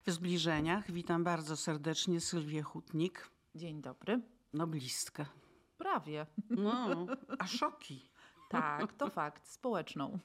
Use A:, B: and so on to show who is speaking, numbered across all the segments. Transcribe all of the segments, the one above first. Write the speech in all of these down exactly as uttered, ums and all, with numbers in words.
A: W Zbliżeniach witam bardzo serdecznie Sylwię Hutnik,
B: Dzień dobry.
A: noblistkę.
B: Prawie.
A: No, a szoki.
B: Tak, to fakt. Społeczną.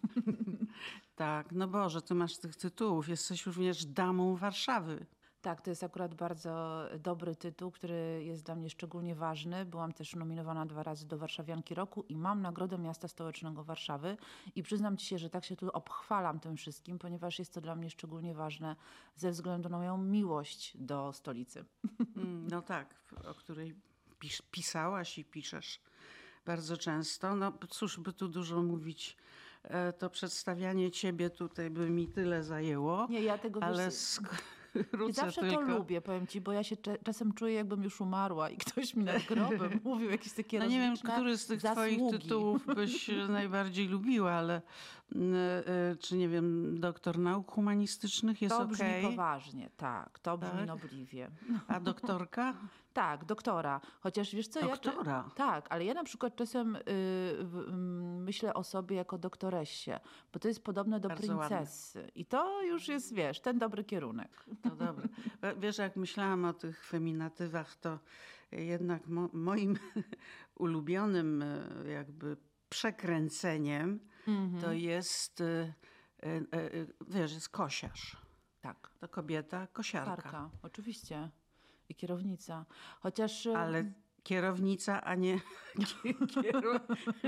A: Tak, no Boże, ty masz tych tytułów. Jesteś również damą Warszawy.
B: Tak, to jest akurat bardzo dobry tytuł, który jest dla mnie szczególnie ważny. Byłam też nominowana dwa razy do Warszawianki Roku i mam Nagrodę Miasta Stołecznego Warszawy. I przyznam ci się, że tak się tu obchwalam tym wszystkim, ponieważ jest to dla mnie szczególnie ważne ze względu na moją miłość do stolicy.
A: No tak, o której pis- pisałaś i piszesz bardzo często. No cóż by tu dużo mówić. E, To przedstawianie ciebie tutaj by mi tyle zajęło.
B: Nie, ja tego
A: ale
B: wiesz,
A: skrócę
B: zawsze
A: tylko.
B: to lubię, powiem ci, bo ja się cze- czasem czuję, jakbym już umarła i ktoś mi nad grobem mówił jakieś takie
A: No nie wiem,
B: rozliczne
A: który z tych
B: zasługi.
A: twoich tytułów byś najbardziej lubiła, ale mm, y, czy nie wiem, doktor nauk humanistycznych jest
B: To brzmi
A: okej,
B: poważnie, tak, to brzmi
A: Tak?
B: nobliwie.
A: a doktorka?
B: Tak, doktora. Chociaż wiesz co,
A: Doktora?
B: ja... Tak, ale ja na przykład czasem y, w, ym, myślę o sobie jako doktoressie, bo to jest podobne do
A: Bardzo ładne.
B: princesy. I to już jest, wiesz, ten dobry kierunek.
A: To dobre. Wiesz, jak myślałam o tych feminatywach, to jednak mo- moim ulubionym y, jakby przekręceniem to jest, y, y, y, wiesz, jest kosiarz.
B: Tak,
A: To kobieta kosiarka.
B: parka, oczywiście. I kierownica. Chociaż... y,
A: Ale kierownica, a nie kiero,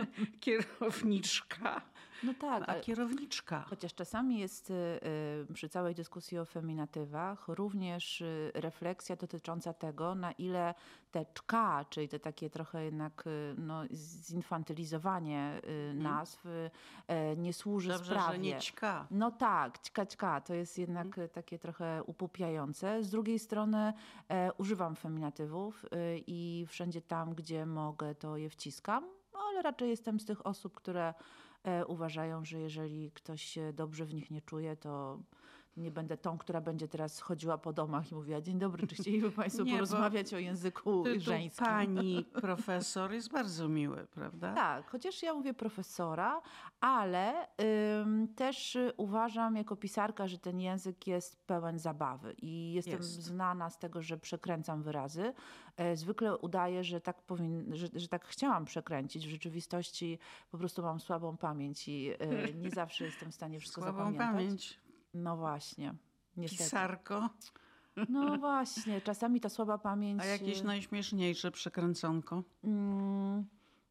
A: kierowniczka,
B: No tak,
A: a
B: ale...
A: kierowniczka.
B: Chociaż czasami jest y, y, przy całej dyskusji o feminatywach również y, refleksja dotycząca tego, na ile te czka, czyli te takie trochę jednak y, no, zinfantylizowanie y, nazw y, e, nie służy
A: Dobrze,
B: sprawie.
A: że nie ćka.
B: No tak, ćka, ćka, to jest jednak y, takie trochę upupiające. Z drugiej strony e, używam feminatywów y, i wszędzie tam, gdzie mogę, to je wciskam. No, ale raczej jestem z tych osób, które e, uważają, że jeżeli ktoś się dobrze w nich nie czuje, to nie będę tą, która będzie teraz chodziła po domach i mówiła: dzień dobry, czy chcieliby Państwo
A: Nie, bo
B: porozmawiać o języku
A: Tytuł
B: żeńskim?
A: pani profesor jest bardzo miły, prawda?
B: Tak, chociaż ja mówię profesora, ale ym, też y, uważam jako pisarka, że ten język jest pełen zabawy i jestem
A: Jest.
B: znana z tego, że przekręcam wyrazy. E, zwykle udaję, że tak, powin, że, że tak chciałam przekręcić. W rzeczywistości po prostu mam słabą pamięć i y, nie zawsze jestem w stanie wszystko
A: Słabą
B: zapamiętać.
A: pamięć.
B: No właśnie, niestety.
A: Pisarko.
B: No właśnie, czasami ta słaba pamięć...
A: A jakieś
B: y,
A: najśmieszniejsze przekręconko?
B: Mm,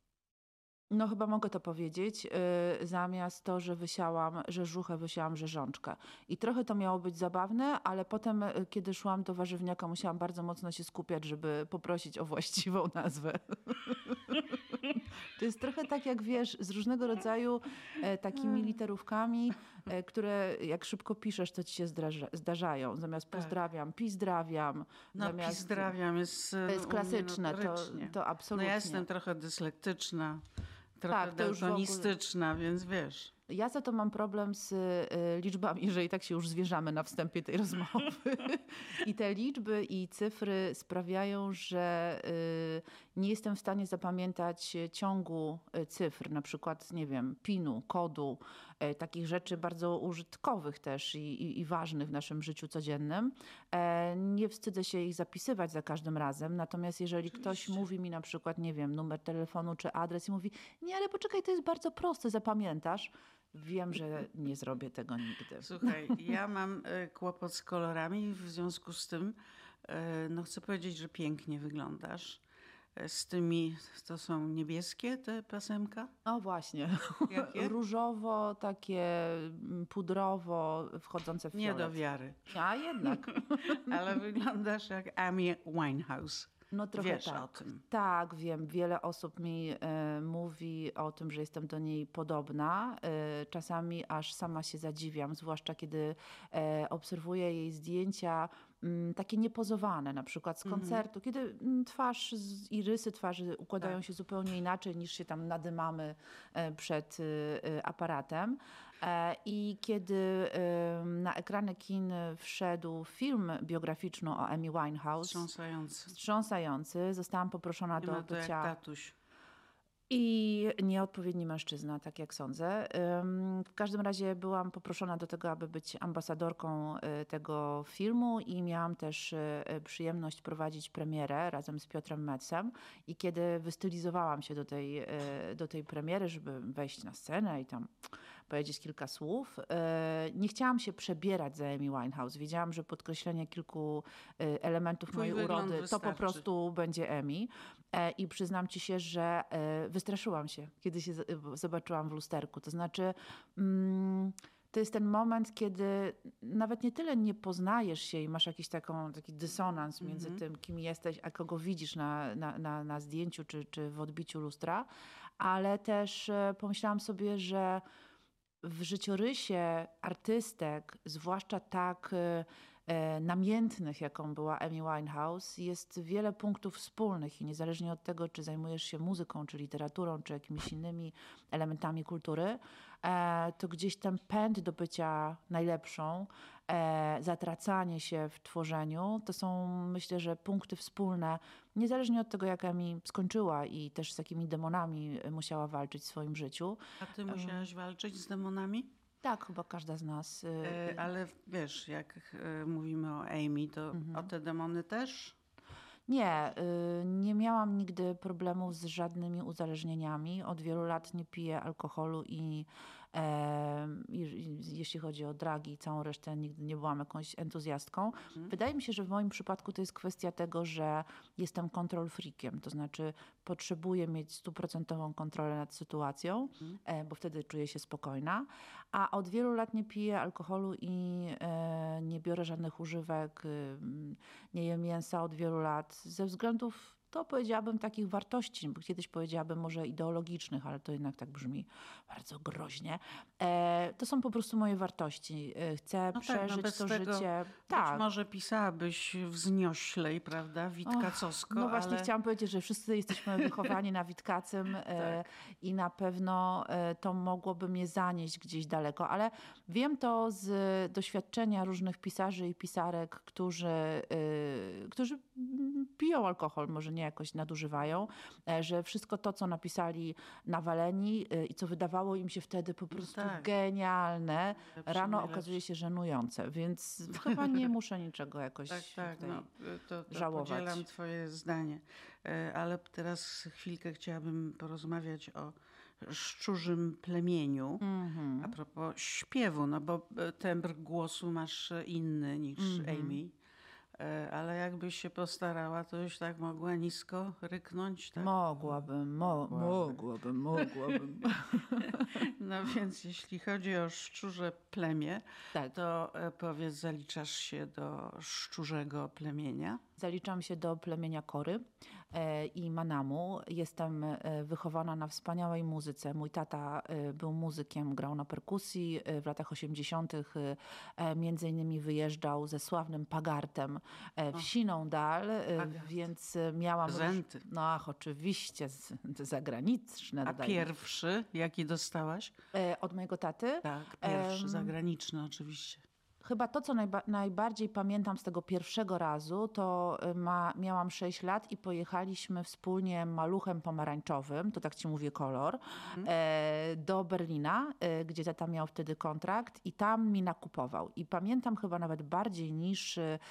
B: No chyba mogę to powiedzieć, yy, zamiast to, że wysiałam rzeżuchę, wysiałam rzeżączkę. I trochę to miało być zabawne, ale potem, y, kiedy szłam do warzywniaka, musiałam bardzo mocno się skupiać, żeby poprosić o właściwą nazwę. To jest trochę tak, jak wiesz, z różnego rodzaju e, takimi literówkami, e, które jak szybko piszesz, to ci się zdarza, zdarzają. Zamiast pozdrawiam, pizdrawiam.
A: No
B: zamiast...
A: pizdrawiam jest,
B: To jest klasyczne, to, to
A: No
B: absolutnie.
A: ja jestem trochę dyslektyczna, trochę
B: Tak, to już w ogóle-
A: daltonistyczna, więc wiesz.
B: Ja za to mam problem z y, liczbami, jeżeli tak się już zwierzamy na wstępie tej rozmowy. I te liczby i cyfry sprawiają, że y, nie jestem w stanie zapamiętać ciągu y, cyfr, na przykład, nie wiem, pinu, kodu, y, takich rzeczy bardzo użytkowych też i, i, i ważnych w naszym życiu codziennym. E, nie wstydzę się ich zapisywać za każdym razem, natomiast jeżeli ktoś mówi mi na przykład, nie wiem, numer telefonu czy adres i mówi: nie, ale poczekaj, to jest bardzo proste, zapamiętasz. Wiem, że nie zrobię tego nigdy.
A: Słuchaj, ja mam e, kłopot z kolorami, w związku z tym e, no chcę powiedzieć, że pięknie wyglądasz. E, Z tymi, to są niebieskie te pasemka?
B: O właśnie.
A: Jakie?
B: Różowo, takie mm, pudrowo, wchodzące w
A: Nie
B: fiolet.
A: do wiary,
B: A jednak.
A: ale wyglądasz jak Amy Winehouse.
B: No trochę
A: Wiesz
B: tak.
A: o tym.
B: Tak, wiem. Wiele osób mi e, mówi o tym, że jestem do niej podobna. E, czasami aż sama się zadziwiam, zwłaszcza kiedy e, obserwuję jej zdjęcia m, takie niepozowane, na przykład z koncertu, kiedy m, twarz z, i rysy twarzy układają
A: Tak.
B: się zupełnie inaczej niż się tam nadymamy e, przed e, e, aparatem. E, I kiedy e, na ekrany kin wszedł film biograficzny o Amy Winehouse,
A: Wstrząsający.
B: wstrząsający. Zostałam poproszona
A: Nie
B: do
A: ma to jak
B: bycia...
A: tatuś.
B: I nieodpowiedni mężczyzna, tak jak sądzę. W każdym razie byłam poproszona do tego, aby być ambasadorką tego filmu i miałam też przyjemność prowadzić premierę razem z Piotrem Metzem. I kiedy wystylizowałam się do tej, do tej premiery, żeby wejść na scenę i tam powiedzieć kilka słów, nie chciałam się przebierać za Amy Winehouse. Wiedziałam, że podkreślenie kilku elementów
A: Twój
B: mojej urody to
A: wystarczy.
B: po prostu będzie Amy. I przyznam ci się, że wystraszyłam się, kiedy się zobaczyłam w lusterku. To znaczy, to jest ten moment, kiedy nawet nie tyle nie poznajesz się i masz jakiś taką, taki dysonans między mm-hmm. tym, kim jesteś, a kogo widzisz na, na, na, na zdjęciu czy, czy w odbiciu lustra, ale też pomyślałam sobie, że w życiorysie artystek, zwłaszcza tak namiętnych, jaką była Amy Winehouse, jest wiele punktów wspólnych i niezależnie od tego, czy zajmujesz się muzyką, czy literaturą, czy jakimiś innymi elementami kultury, to gdzieś ten pęd do bycia najlepszą, zatracanie się w tworzeniu, to są, myślę, że punkty wspólne, niezależnie od tego, jak Amy skończyła i też z jakimi demonami musiała walczyć w swoim życiu.
A: A ty musiałaś walczyć z demonami?
B: Tak, chyba każda z nas.
A: E, ale wiesz, jak e, mówimy o Amy, to mhm. o te demony też?
B: Nie, nie miałam nigdy problemów z żadnymi uzależnieniami. Od wielu lat nie piję alkoholu i, e, i jeśli chodzi o dragi i całą resztę, nigdy nie byłam jakąś entuzjastką. Mhm. Wydaje mi się, że w moim przypadku to jest kwestia tego, że jestem control freakiem, to znaczy potrzebuję mieć stuprocentową kontrolę nad sytuacją, mhm. e, bo wtedy czuję się spokojna. A od wielu lat nie piję alkoholu i e, nie biorę żadnych używek, e, nie jem mięsa od wielu lat ze względów, to powiedziałabym takich wartości, bo kiedyś powiedziałabym może ideologicznych, ale to jednak tak brzmi bardzo groźnie. E, to są po prostu moje wartości. E, chcę no przeżyć tak, no to tego, życie.
A: Tak. Może pisałabyś wznioślej, prawda, Witkacowsko.
B: No właśnie
A: ale...
B: chciałam powiedzieć, że wszyscy jesteśmy wychowani na Witkacym e, tak. i na pewno e, to mogłoby mnie zanieść gdzieś daleko, ale wiem to z doświadczenia różnych pisarzy i pisarek, którzy, e, którzy piją alkohol, może nie jakoś nadużywają, że wszystko to, co napisali nawaleni i co wydawało im się wtedy po prostu no tak. genialne, lepszy, rano najlepszy. Okazuje się żenujące, więc chyba nie muszę niczego jakoś
A: tak, tak,
B: tutaj
A: no, to, to
B: żałować.
A: Podzielam twoje zdanie, ale teraz chwilkę chciałabym porozmawiać o szczurzym plemieniu. Mm-hmm. A propos śpiewu, no bo tembr głosu masz inny niż mm-hmm. Amy. Ale jakbyś się postarała, to już tak mogła nisko ryknąć? Tak?
B: Mogłabym, mo- mogłabym, mogłabym.
A: No więc jeśli chodzi o szczurze plemię, tak. to powiedz, zaliczasz się do szczurzego plemienia?
B: Zaliczam się do plemienia Kory i Manamu. Jestem wychowana na wspaniałej muzyce. Mój tata był muzykiem, grał na perkusji. W latach osiemdziesiątych między innymi wyjeżdżał ze sławnym Pagartem w Siną Dal, Pagart. Więc miałam...
A: Prezenty.
B: No ach, oczywiście, z, zagraniczne.
A: A dodajmy. Pierwszy, jaki dostałaś?
B: Od mojego taty?
A: Tak, pierwszy, um, zagraniczny oczywiście.
B: Chyba to, co najba- najbardziej pamiętam z tego pierwszego razu, to ma, miałam sześć lat i pojechaliśmy wspólnie maluchem pomarańczowym, to tak ci mówię kolor, mhm. e, do Berlina, e, gdzie tata miał wtedy kontrakt i tam mi nakupował. I pamiętam chyba nawet bardziej niż e,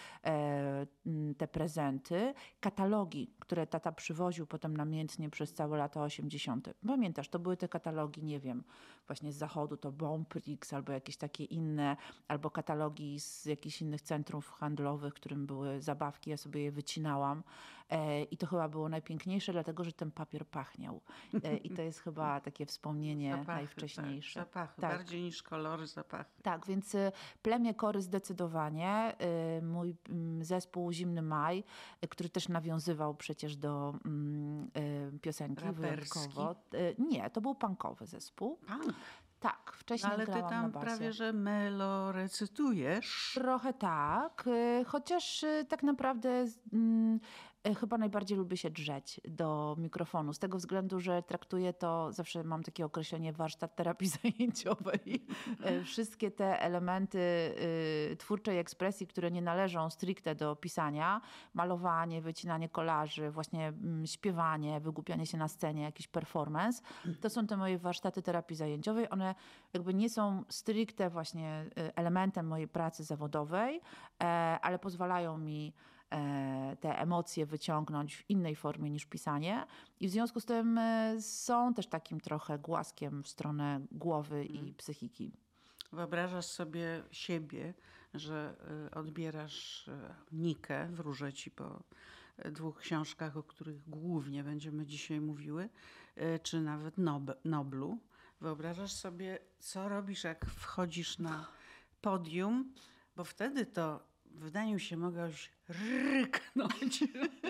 B: te prezenty, katalogi, które tata przywoził potem namiętnie przez całe lata osiemdziesiąte. Pamiętasz, to były te katalogi, nie wiem, właśnie z zachodu, to Bonprix albo jakieś takie inne, albo katalogi z jakichś innych centrów handlowych, w którym były zabawki, ja sobie je wycinałam e, i to chyba było najpiękniejsze, dlatego że ten papier pachniał. E, I to jest chyba takie wspomnienie
A: zapachy,
B: najwcześniejsze.
A: Tak, zapachy,
B: tak.
A: bardziej niż kolory, zapachy.
B: Tak, więc plemię Kory zdecydowanie. Mój zespół Zimny Maj, który też nawiązywał przecież do mm, piosenki
A: raperski.
B: Wyjątkowo. Nie, to był punkowy zespół.
A: Punk?
B: Tak, wcześniej
A: ale
B: grałam
A: ty tam
B: na basie.
A: prawie, że melo recytujesz.
B: Trochę tak, chociaż tak naprawdę Chyba najbardziej lubię się drzeć do mikrofonu, z tego względu, że traktuję to, zawsze mam takie określenie, warsztat terapii zajęciowej. Wszystkie te elementy twórczej ekspresji, które nie należą stricte do pisania, malowanie, wycinanie kolaży, właśnie śpiewanie, wygłupianie się na scenie, jakiś performance, to są te moje warsztaty terapii zajęciowej. One jakby nie są stricte właśnie elementem mojej pracy zawodowej, ale pozwalają mi te emocje wyciągnąć w innej formie niż pisanie i w związku z tym są też takim trochę głaskiem w stronę głowy i psychiki.
A: Wyobrażasz sobie siebie, że odbierasz Nikę, wróżę ci po dwóch książkach, o których głównie będziemy dzisiaj mówiły, czy nawet Nob- Noblu. Wyobrażasz sobie, co robisz, jak wchodzisz na podium, bo wtedy to w wydaniu się mogłaś ryknąć.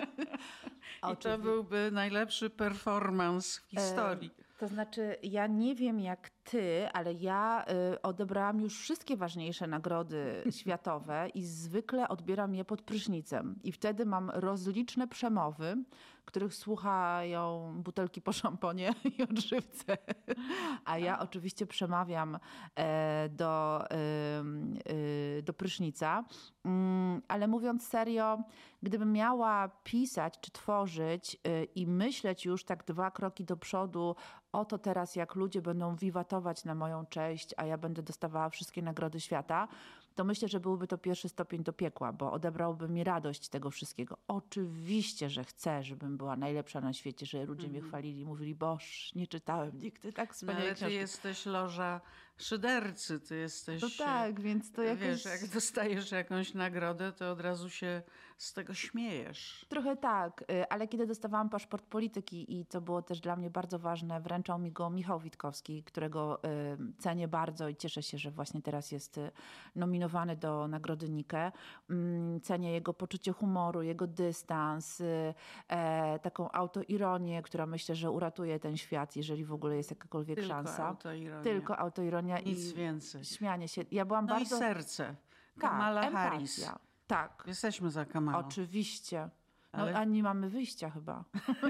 A: I to byłby najlepszy performance w historii.
B: E, to znaczy, ja nie wiem jak ty, ale ja y, odebrałam już wszystkie ważniejsze nagrody światowe i zwykle odbieram je pod prysznicem. I wtedy mam rozliczne przemowy, których słuchają butelki po szamponie i odżywce. A ja oczywiście przemawiam e, do, e, e, do prysznica. Mm, ale mówiąc serio, gdybym miała pisać czy tworzyć e, i myśleć już tak dwa kroki do przodu, oto teraz jak ludzie będą wiwatować na moją cześć, a ja będę dostawała wszystkie nagrody świata, to myślę, że byłby to pierwszy stopień do piekła, bo odebrałby mi radość tego wszystkiego. Oczywiście, że chcę, żebym była najlepsza na świecie, że ludzie mm. mnie chwalili, mówili, boż, nie czytałem nigdy tak wspaniale.
A: No, ale ty książki. Jesteś loża szydercy, ty jesteś...
B: No tak, więc to jakoś...
A: Wiesz, jak dostajesz jakąś nagrodę, to od razu się z tego śmiejesz.
B: Trochę tak, ale kiedy dostawałam paszport polityki i to było też dla mnie bardzo ważne, wręczał mi go Michał Witkowski, którego cenię bardzo i cieszę się, że właśnie teraz jest nominowany do Nagrody Nike. Cenię jego poczucie humoru, jego dystans, taką autoironię, która myślę, że uratuje ten świat, jeżeli w ogóle jest jakakolwiek
A: Tylko
B: szansa.
A: Autoironia.
B: Tylko autoironia.
A: Nic
B: i
A: więcej.
B: Śmianie się. Ja byłam
A: no
B: bardzo...
A: i serce.
B: Tak,
A: Kamala
B: empatia.
A: Harris.
B: Tak.
A: Jesteśmy za Kamalą.
B: Oczywiście. No,
A: Ale...
B: a nie mamy wyjścia chyba.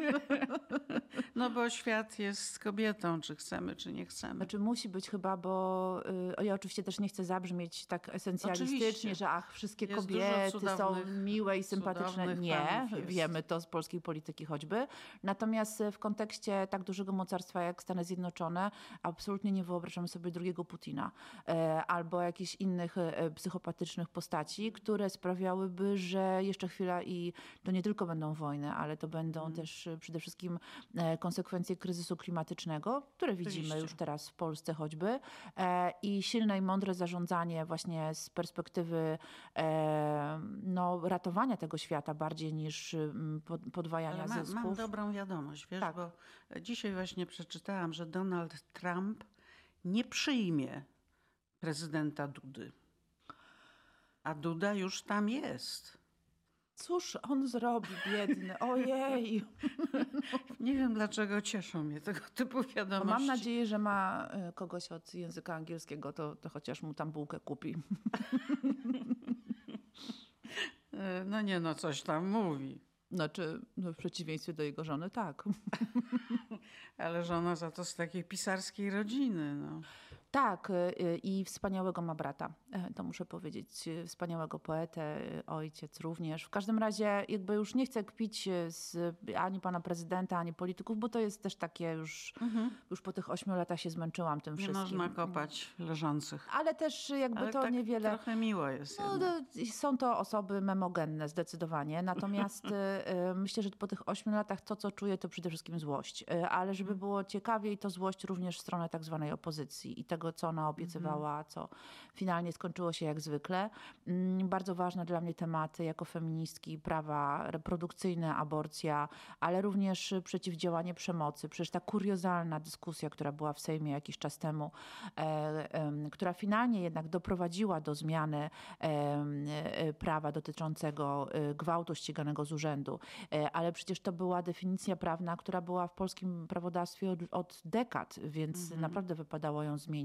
A: No bo świat jest kobietą, czy chcemy, czy nie chcemy.
B: Znaczy musi być chyba, bo y, ja oczywiście też nie chcę zabrzmieć tak esencjalistycznie, oczywiście. Że ach, wszystkie jest kobiety są miłe i sympatyczne. Nie, wiemy to z polskiej polityki choćby. Natomiast w kontekście tak dużego mocarstwa jak Stany Zjednoczone absolutnie nie wyobrażamy sobie drugiego Putina e, albo jakichś innych e, psychopatycznych postaci, które sprawiałyby, że jeszcze chwila i to nie tylko będą wojny, ale to będą hmm. też przede wszystkim konsekwencje kryzysu klimatycznego, które widzimy Oczywiście. Już teraz w Polsce choćby i silne i mądre zarządzanie właśnie z perspektywy no, ratowania tego świata bardziej niż podwajania
A: ale ma,
B: zysków.
A: Mam dobrą wiadomość, wiesz, tak. bo dzisiaj właśnie przeczytałam, że Donald Trump nie przyjmie prezydenta Dudy, a Duda już tam jest.
B: Cóż on zrobi, biedny? Ojej.
A: Nie wiem, dlaczego cieszą mnie tego typu wiadomości.
B: Mam nadzieję, że ma kogoś od języka angielskiego, to, to chociaż mu tam bułkę kupi.
A: No nie, no coś tam mówi.
B: Znaczy, no w przeciwieństwie do jego żony, tak.
A: Ale żona za to z takiej pisarskiej rodziny, no.
B: Tak, i wspaniałego ma brata, to muszę powiedzieć, wspaniałego poetę, ojciec również. W każdym razie jakby już nie chcę kpić z ani pana prezydenta, ani polityków, bo to jest też takie już, mhm. już po tych ośmiu latach się zmęczyłam tym
A: nie
B: wszystkim.
A: Nie można kopać leżących.
B: Ale też jakby
A: Ale
B: to
A: tak
B: niewiele...
A: trochę miło jest.
B: No, to, są to osoby memogenne zdecydowanie, natomiast myślę, że po tych ośmiu latach to, co czuję, to przede wszystkim złość. Ale żeby było ciekawiej, to złość również w stronę tak zwanej opozycji i tego, co ona obiecywała, co finalnie skończyło się jak zwykle. Bardzo ważne dla mnie tematy jako feministki, prawa reprodukcyjne, aborcja, ale również przeciwdziałanie przemocy. Przecież ta kuriozalna dyskusja, która była w Sejmie jakiś czas temu, e, e, która finalnie jednak doprowadziła do zmiany e, prawa dotyczącego gwałtu ściganego z urzędu. E, ale przecież to była definicja prawna, która była w polskim prawodawstwie od, od dekad, więc mhm. naprawdę wypadało ją zmienić.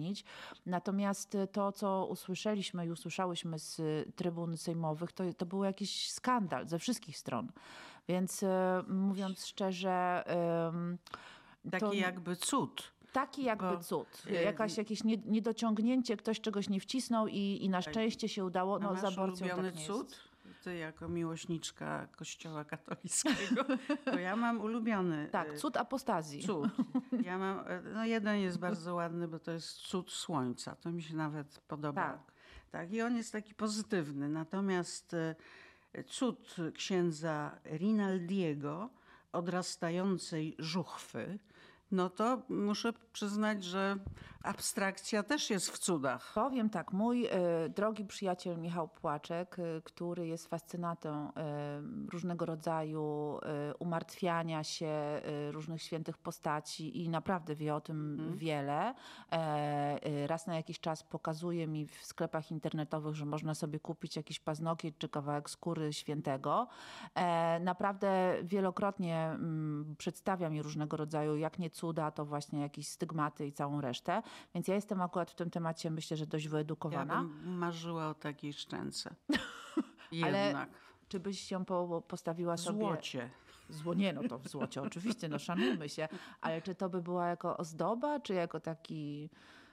B: zmienić. Natomiast to, co usłyszeliśmy i usłyszałyśmy z trybun sejmowych, to, to był jakiś skandal ze wszystkich stron. Więc e, mówiąc szczerze... E,
A: Taki
B: to...
A: jakby cud.
B: Taki jakby
A: Bo,
B: cud. Jakaś, jakieś nie, niedociągnięcie, ktoś czegoś nie wcisnął i, i na szczęście się udało. No,
A: a masz
B: z aborcją
A: ulubiony
B: tak nie
A: cud?
B: jest.
A: Ty jako miłośniczka Kościoła katolickiego, to ja mam ulubiony
B: Tak, cud apostazji.
A: Cud. Ja mam, no jeden jest bardzo ładny, bo to jest cud słońca. To mi się nawet podoba.
B: Tak.
A: Tak, i on jest taki pozytywny. Natomiast cud księdza Rinaldiego, odrastającej żuchwy, no to muszę przyznać, że abstrakcja też jest w cudach.
B: Powiem tak, mój y, drogi przyjaciel Michał Płaczek, y, który jest fascynatą y, różnego rodzaju y, umartwiania się y, różnych świętych postaci i naprawdę wie o tym hmm. wiele. E, y, raz na jakiś czas pokazuje mi w sklepach internetowych, że można sobie kupić jakiś paznokieć czy kawałek skóry świętego. E, naprawdę wielokrotnie mm, przedstawia mi różnego rodzaju, jak nie cuda, to właśnie jakieś stygmaty i całą resztę. Więc ja jestem akurat w tym temacie, myślę, że dość wyedukowana.
A: Ja bym marzyła o takiej szczęce.
B: Ale
A: Jednak.
B: czy byś się po, postawiła sobie...
A: Złocie.
B: Zło, nie, no to w złocie oczywiście, no szanujmy się. Ale czy to by była jako ozdoba, czy jako taki...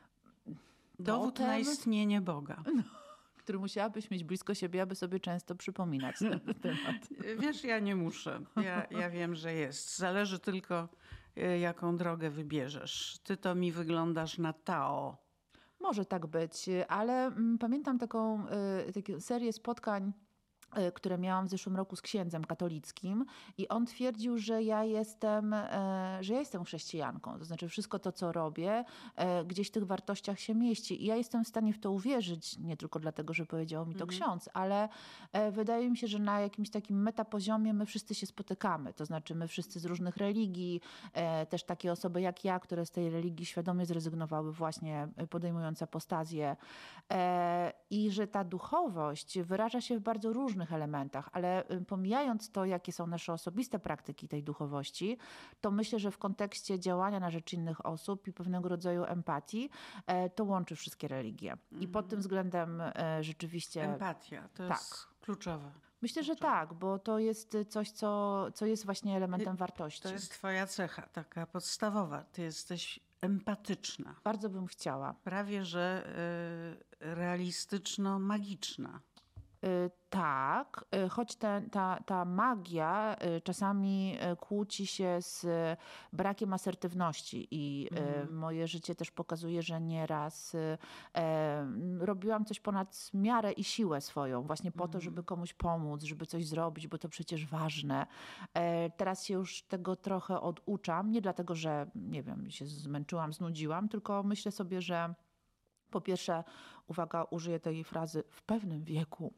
A: Dowód
B: totem,
A: na istnienie Boga.
B: No, który musiałabyś mieć blisko siebie, aby sobie często przypominać ten temat.
A: Wiesz, ja nie muszę. Ja, ja wiem, że jest. Zależy tylko, jaką drogę wybierzesz. Ty to mi wyglądasz na Tao.
B: Może tak być, ale mm, pamiętam taką y, taką serię spotkań, y, które miałam w zeszłym roku z księdzem katolickim i on twierdził, że ja jestem, y, że ja jestem chrześcijanką. To znaczy wszystko to, co robię, y, gdzieś w tych wartościach się mieści. I ja jestem w stanie w to uwierzyć, nie tylko dlatego, że powiedział mi to mhm. ksiądz, ale y, wydaje mi się, że na jakimś takim metapoziomie my wszyscy się spotykamy. To znaczy my wszyscy z różnych religii, y, też takie osoby jak ja, które z tej religii świadomie zrezygnowały właśnie podejmując apostazję. Y, I że ta duchowość wyraża się w bardzo różnych elementach, ale pomijając to, jakie są nasze osobiste praktyki tej duchowości, to myślę, że w kontekście działania na rzecz innych osób i pewnego rodzaju empatii, to łączy wszystkie religie. I pod tym względem rzeczywiście...
A: Empatia, to
B: tak.
A: jest kluczowe.
B: Myślę, że tak, bo to jest coś, co, co jest właśnie elementem wartości.
A: To jest twoja cecha, taka podstawowa. Ty jesteś empatyczna.
B: Bardzo bym chciała.
A: Prawie, że y, realistyczno-magiczna.
B: Y, tak, y, choć te, ta, ta magia y, czasami y, kłóci się z brakiem asertywności i mm. moje życie też pokazuje, że nieraz y, e, robiłam coś ponad miarę i siłę swoją, właśnie po mm. to, żeby komuś pomóc, żeby coś zrobić, bo to przecież ważne. E, teraz się już tego trochę oduczam, nie dlatego, że nie wiem, się zmęczyłam, znudziłam, tylko myślę sobie, że po pierwsze, uwaga, użyję tej frazy w pewnym wieku.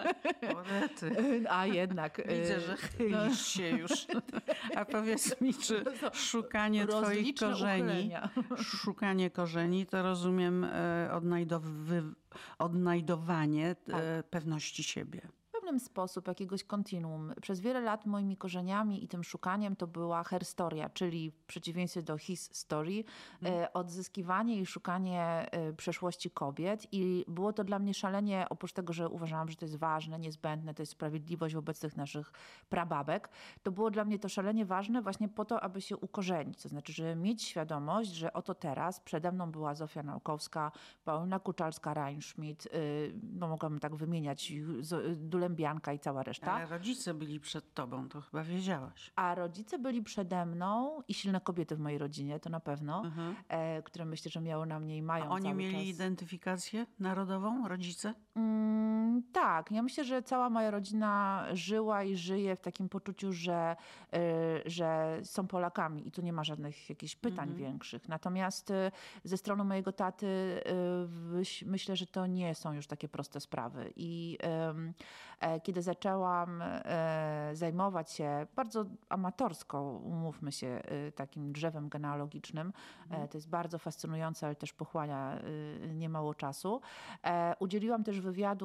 A: Orety.
B: A jednak.
A: Widzę, że chylisz no. się już. A powiedz mi, czy szukanie twoich korzeni, uchylenia. szukanie korzeni, to rozumiem odnajdowy, odnajdowanie tak. pewności siebie.
B: W pewnym sposób jakiegoś kontinuum. Przez wiele lat moimi korzeniami i tym szukaniem to była herstoria, czyli w przeciwieństwie do his story, hmm. odzyskiwanie i szukanie przeszłości kobiet i było to dla mnie szalenie, oprócz tego, że uważałam, że to jest ważne, niezbędne, to jest sprawiedliwość wobec tych naszych prababek, to było dla mnie to szalenie ważne właśnie po to, aby się ukorzenić. To znaczy, żeby mieć świadomość, że oto teraz przede mną była Zofia Naukowska, Paulina Kuczalska-Reinschmidt, no mogłabym tak wymieniać, Dulem Bianka i cała reszta.
A: Ale rodzice byli przed tobą, to chyba wiedziałaś.
B: A rodzice byli przede mną i silne kobiety w mojej rodzinie, to na pewno, mhm. e, które myślę, że miały na mnie i mają
A: A oni
B: cały
A: mieli
B: czas.
A: identyfikację narodową, rodzice?
B: Mm, tak, ja myślę, że cała moja rodzina żyła i żyje w takim poczuciu, że, y, że są Polakami i tu nie ma żadnych jakichś pytań mhm. większych. Natomiast y, ze strony mojego taty y, myślę, że to nie są już takie proste sprawy. I y, kiedy zaczęłam zajmować się bardzo amatorsko, umówmy się, takim drzewem genealogicznym, mm. to jest bardzo fascynujące, ale też pochłania niemało czasu. Udzieliłam też wywiadu Muzeum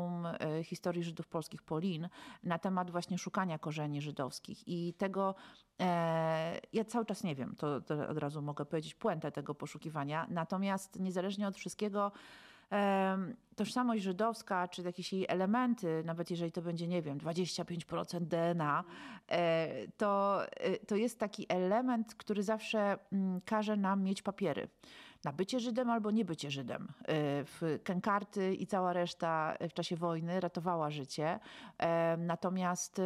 B: Muzeum Historii Żydów Polskich Polin na temat właśnie szukania korzeni żydowskich i tego, e, ja cały czas nie wiem, to, to od razu mogę powiedzieć puentę tego poszukiwania, natomiast niezależnie od wszystkiego tożsamość żydowska, czy jakieś jej elementy, nawet jeżeli to będzie, nie wiem, dwadzieścia pięć procent D N A, to, to jest taki element, który zawsze każe nam mieć papiery na bycie Żydem albo nie bycie Żydem. Kenkarty i cała reszta w czasie wojny ratowała życie. Natomiast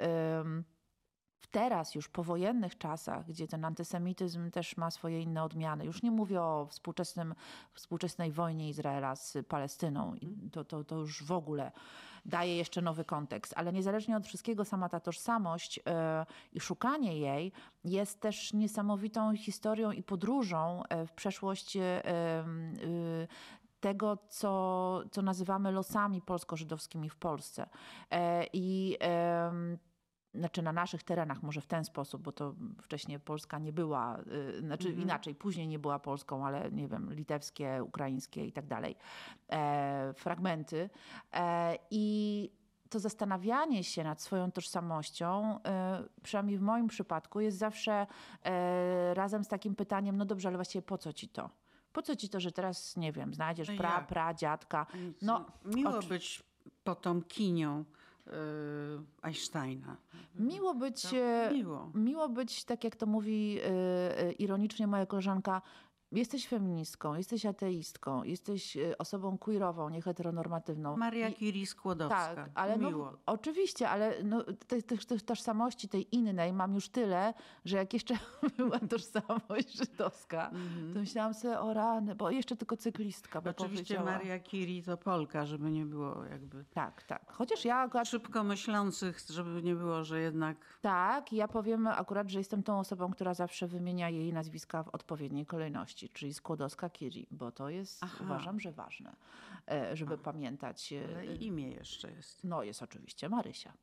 B: w teraz już powojennych czasach, gdzie ten antysemityzm też ma swoje inne odmiany, już nie mówię o współczesnym, współczesnej wojnie Izraela z Palestyną, to, to, to już w ogóle daje jeszcze nowy kontekst, ale niezależnie od wszystkiego sama ta tożsamość yy, i szukanie jej jest też niesamowitą historią i podróżą w przeszłość yy, yy, tego, co, co nazywamy losami polsko-żydowskimi w Polsce. Yy, I yy, Znaczy na naszych terenach, może w ten sposób, bo to wcześniej Polska nie była, yy, znaczy mhm. inaczej, później nie była Polską, ale nie wiem, litewskie, ukraińskie i tak dalej, e, fragmenty. E, I to zastanawianie się nad swoją tożsamością, e, przynajmniej w moim przypadku, jest zawsze e, razem z takim pytaniem, no dobrze, ale właściwie po co ci to? Po co ci to, że teraz, nie wiem, znajdziesz
A: no
B: pra, pra, dziadka? No,
A: miło oczy... być potomkinią Einsteina.
B: Miło być,
A: miło.
B: miło być, tak jak to mówi ironicznie moja koleżanka, jesteś feministką, jesteś ateistką, jesteś osobą queerową, nieheteronormatywną.
A: Maria Curie Skłodowska.
B: Tak, ale
A: miło.
B: No, oczywiście, ale no, tych, tych, tych tożsamości, tej innej mam już tyle, że jak jeszcze była tożsamość żydowska, mm-hmm. to myślałam sobie o rany, bo jeszcze tylko cyklistka. Bo
A: oczywiście Maria Curie to Polka, żeby nie było jakby...
B: Tak, tak. Chociaż ja akurat...
A: Szybko myślących, żeby nie było, że jednak...
B: Tak, ja powiem akurat, że jestem tą osobą, która zawsze wymienia jej nazwiska w odpowiedniej kolejności, czyli Skłodowska-Curie, bo to jest, Aha. uważam, że ważne, żeby Aha. pamiętać.
A: Ale imię jeszcze jest.
B: No jest oczywiście Marysia.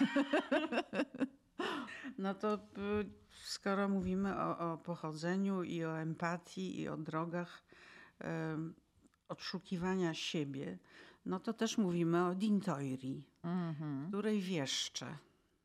A: No to skoro mówimy o, o pochodzeniu i o empatii i o drogach um, odszukiwania siebie, no to też mówimy o Dintoiri, mm-hmm. której wieszczę.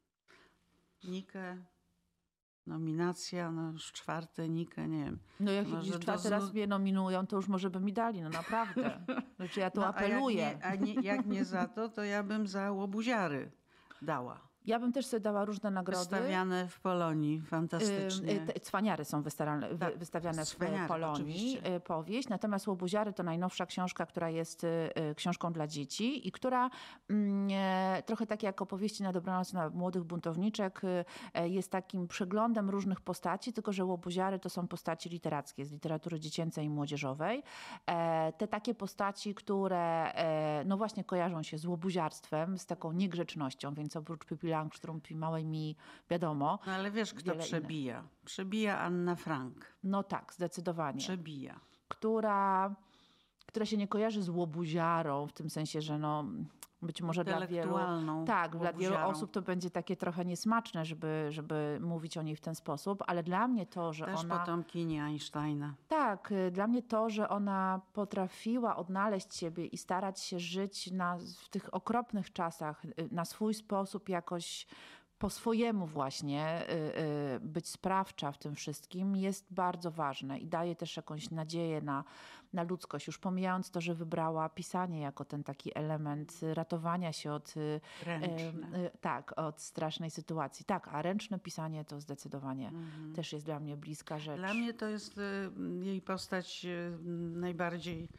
A: Nikę, nominacja, no już czwarte Nikę, nie wiem.
B: No jak już czwarty znu... raz mnie nominują, to już może by mi dali, no naprawdę. Znaczy ja tu no, apeluję.
A: A, jak nie, a nie, jak nie za to, to ja bym za Łobuziary dała.
B: Ja bym też sobie dała różne nagrody.
A: Wystawiane w Polonii, fantastycznie.
B: Cwaniary są wystawiane, tak, wystawiane w Polonii, oczywiście. Powieść. Natomiast Łobuziary to najnowsza książka, która jest książką dla dzieci i która trochę tak jak opowieści na dobranoc na młodych buntowniczek jest takim przeglądem różnych postaci, tylko że Łobuziary to są postaci literackie z literatury dziecięcej i młodzieżowej. Te takie postaci, które no właśnie kojarzą się z łobuziarstwem, z taką niegrzecznością, więc oprócz Pippi Langstrumpf i małej mi wiadomo.
A: No ale wiesz, kto przebija? Innych. Przebija Anna Frank.
B: No tak, zdecydowanie.
A: Przebija.
B: Która, która się nie kojarzy z łobuziarą, w tym sensie, że no być może dla wielu, tak, dla wielu osób to będzie takie trochę niesmaczne, żeby, żeby mówić o niej w ten sposób, ale dla mnie to, że
A: Też
B: ona...
A: Też potomkini Einsteina.
B: Tak, dla mnie to, że ona potrafiła odnaleźć siebie i starać się żyć na, w tych okropnych czasach na swój sposób jakoś po swojemu właśnie być sprawcza w tym wszystkim jest bardzo ważne i daje też jakąś nadzieję na, na ludzkość. Już pomijając to, że wybrała pisanie jako ten taki element ratowania się od,
A: Ręczne.
B: tak, od strasznej sytuacji. Tak, a ręczne pisanie to zdecydowanie mhm. też jest dla mnie bliska rzecz.
A: Dla mnie to jest jej postać najbardziej